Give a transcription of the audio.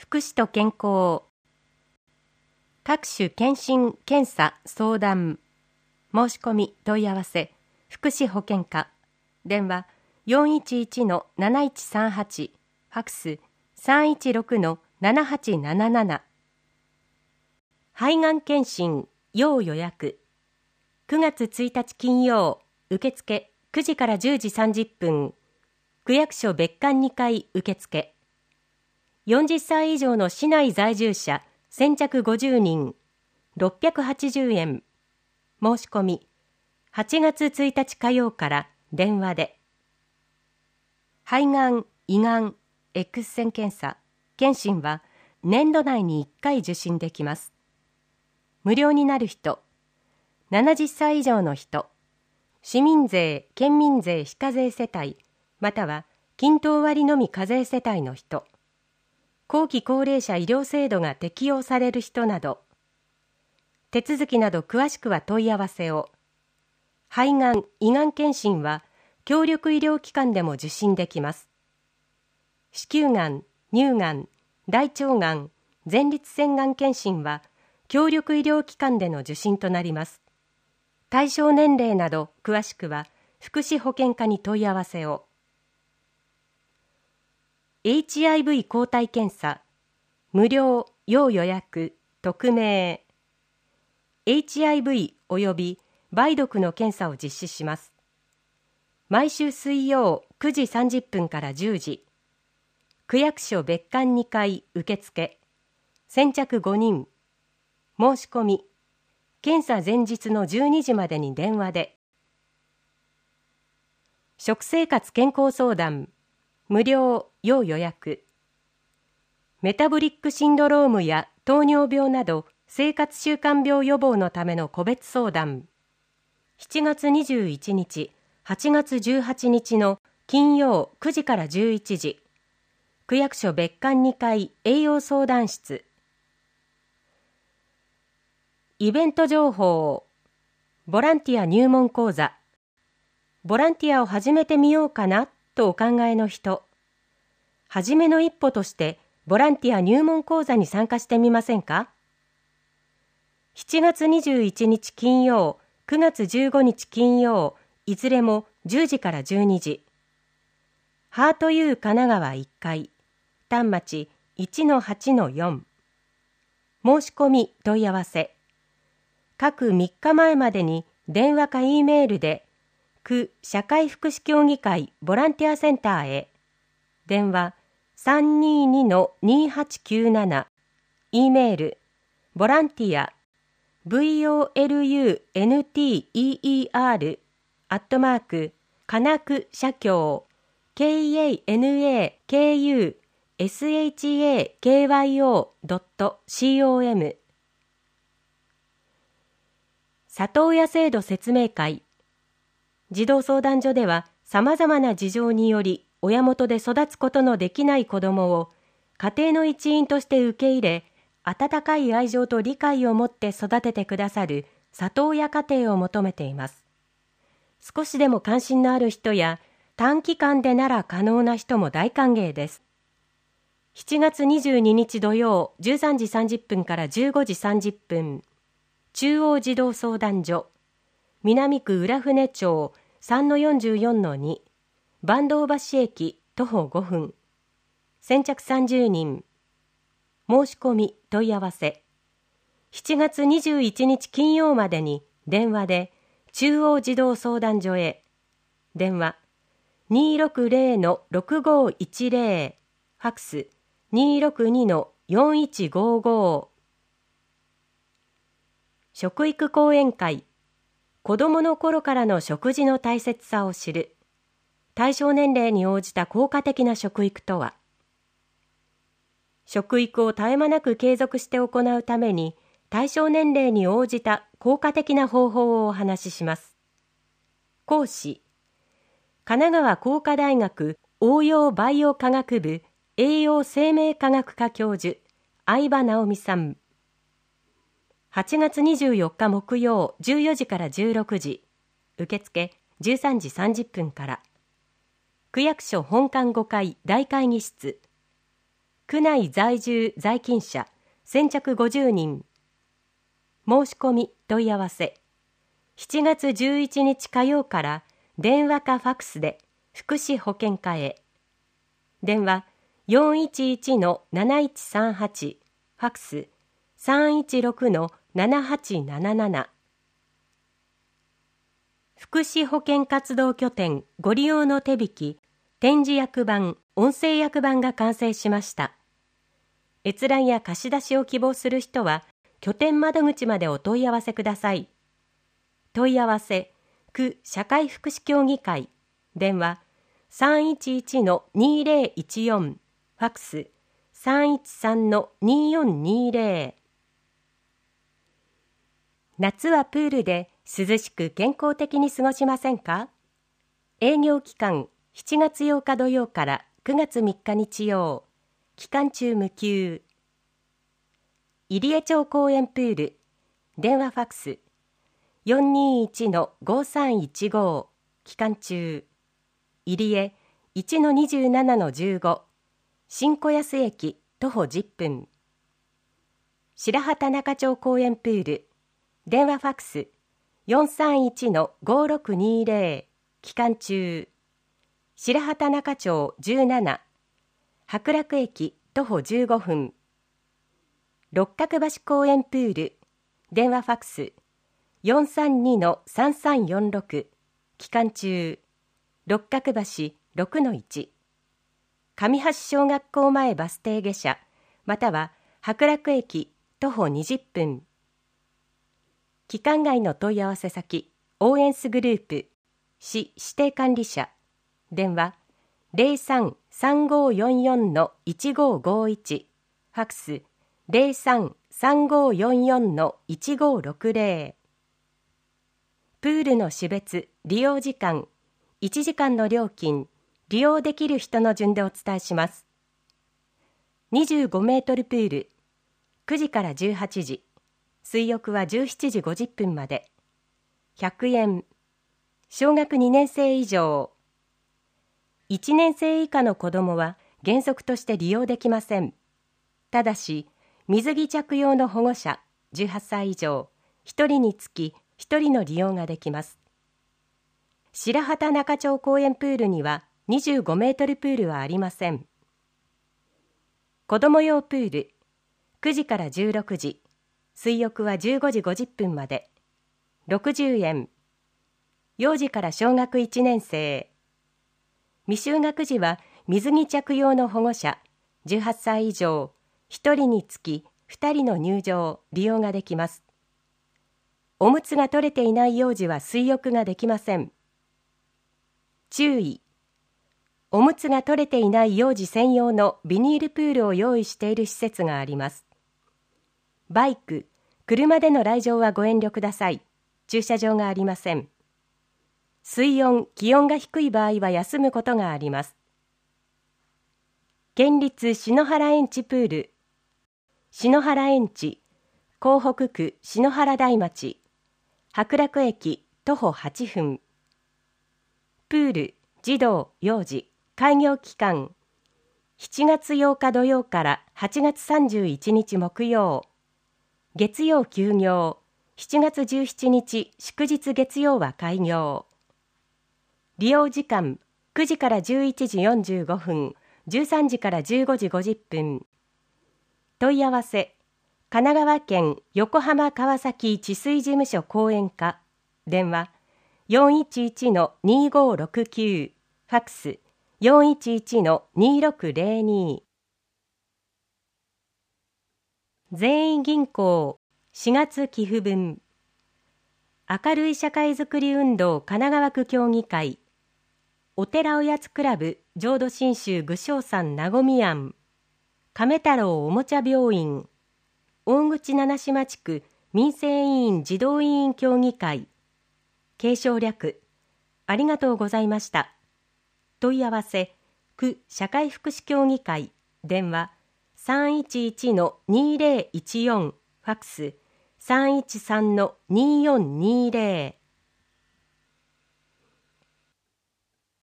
福祉と健康、各種検診・検査・相談、申し込み・問い合わせ、福祉保健課、電話411-7138、ファクス316-7877。肺がん検診・要予約、9月1日金曜、受付9時から10時30分、区役所別館2階受付。40歳以上の市内在住者先着50人、680円。申し込み、8月1日火曜から電話で。肺がん、胃がん、X 線検査、検診は年度内に1回受診できます。無料になる人、70歳以上の人、市民税・県民税非課税世帯、または均等割のみ課税世帯の人、後期高齢者医療制度が適用される人など、手続きなど詳しくは問い合わせを。肺がん・胃がん検診は協力医療機関でも受診できます。子宮がん、乳がん、大腸がん、前立腺がん検診は協力医療機関での受診となります。対象年齢など詳しくは福祉保健課に問い合わせを。HIV 抗体検査、無料、要予約、匿名。HIV および梅毒の検査を実施します。毎週水曜9時30分から10時。区役所別館2階受付。先着5人。申し込み。検査前日の12時までに電話で。食生活健康相談、無料、要予約。メタボリックシンドロームや糖尿病など生活習慣病予防のための個別相談。7月21日、8月18日の金曜9時から11時。区役所別館2階栄養相談室。イベント情報、ボランティア入門講座。ボランティアを始めてみようかなとお考えの人。初めの一歩としてボランティア入門講座に参加してみませんか？ 7 月21日金曜、9月15日金曜、いずれも10時から12時。ハートユー神奈川1階、丹町 1-8-4。申し込み問い合わせ。各3日前までに電話か E メールで、区社会福祉協議会ボランティアセンターへ。電話 322-2897。E メール、ボランティア、volunteer、かなく社協、kanakushaKyo.com。里親制度説明会。児童相談所では様々な事情により親元で育つことのできない子どもを家庭の一員として受け入れ、温かい愛情と理解を持って育ててくださる里親家庭を求めています。少しでも関心のある人や短期間でなら可能な人も大歓迎です。7月22日土曜13時30分から15時30分。中央児童相談所、南区浦船町 3-44-2、坂東橋駅徒歩5分。先着30人。申し込み問い合わせ。7月21日金曜までに電話で中央児童相談所へ。電話 260-6510、ファクス 262-4155。食育講演会。子どもの頃からの食事の大切さを知る。対象年齢に応じた効果的な食育とは。食育を絶え間なく継続して行うために、対象年齢に応じた効果的な方法をお話しします。講師、神奈川工科大学応用バイオ科学部栄養生命科学科教授、相葉直美さん。8月24日木曜14時から16時。受付13時30分から。区役所本館5階大会議室。 区内在住在勤者先着50人。申し込み問い合わせ。7月11日火曜から電話かファックスで福祉保健課へ。電話 411-7138、ファックス 316-7877。福祉保健活動拠点ご利用の手引き、点字訳版、音声訳版が完成しました。閲覧や貸し出しを希望する人は、拠点窓口までお問い合わせください。問い合わせ、区社会福祉協議会、電話 311-2014、ファックス 313-2420。夏はプールで涼しく健康的に過ごしませんか？営業期間7月8日土曜から9月3日日曜、期間中無休。入江町公園プール、電話ファックス 421-5315、期間中。入江 1-27-15、新小安駅徒歩10分。白畑中町公園プール、電話ファックス 431-5620、期間中。白畑中町17、白楽駅徒歩15分。六角橋公園プール、電話ファックス 432-3346、期間中。六角橋 6-1。上橋小学校前バス停下車、または白楽駅徒歩20分。期間外の問い合わせ先、オーエンスグループ、市指定管理者、電話 03-3544-1551、ファックス 03-3544-1560。プールの種別、利用時間、1時間の料金、利用できる人の順でお伝えします。25メートルプール、9時から18時、水浴は17時50分まで。100円。小学2年生以上。1年生以下の子どもは原則として利用できません。ただし、水着着用の保護者18歳以上、1人につき1人の利用ができます。白畑中町公園プールには25メートルプールはありません。子ども用プール、9時から16時、水浴は15時50分まで。60円。幼児から小学1年生。未就学児は水着着用の保護者18歳以上、1人につき2人の入場・利用ができます。おむつが取れていない幼児は水浴ができません。注意。おむつが取れていない幼児専用のビニールプールを用意している施設があります。バイク、車での来場はご遠慮ください。駐車場がありません。水温、気温が低い場合は休むことがあります。県立篠原園地プール、篠原園地、港北区篠原台町、白楽駅徒歩8分。プール、児童、幼児、開業期間、7月8日土曜から8月31日木曜。月曜休業、7月17日祝日月曜は開業。利用時間、9時から11時45分、13時から15時50分。問い合わせ、神奈川県横浜川崎治水事務所講演課、電話 411-2569、ファックス 411-2602。全員銀行4月寄付分。明るい社会づくり運動神奈川区協議会、お寺おやつクラブ浄土真宗具正山なごみ庵、亀太郎おもちゃ病院、大口七島地区民生委員児童委員協議会、継承略、ありがとうございました。問い合わせ、区社会福祉協議会、電話 311-2014、ファックス 313-2420。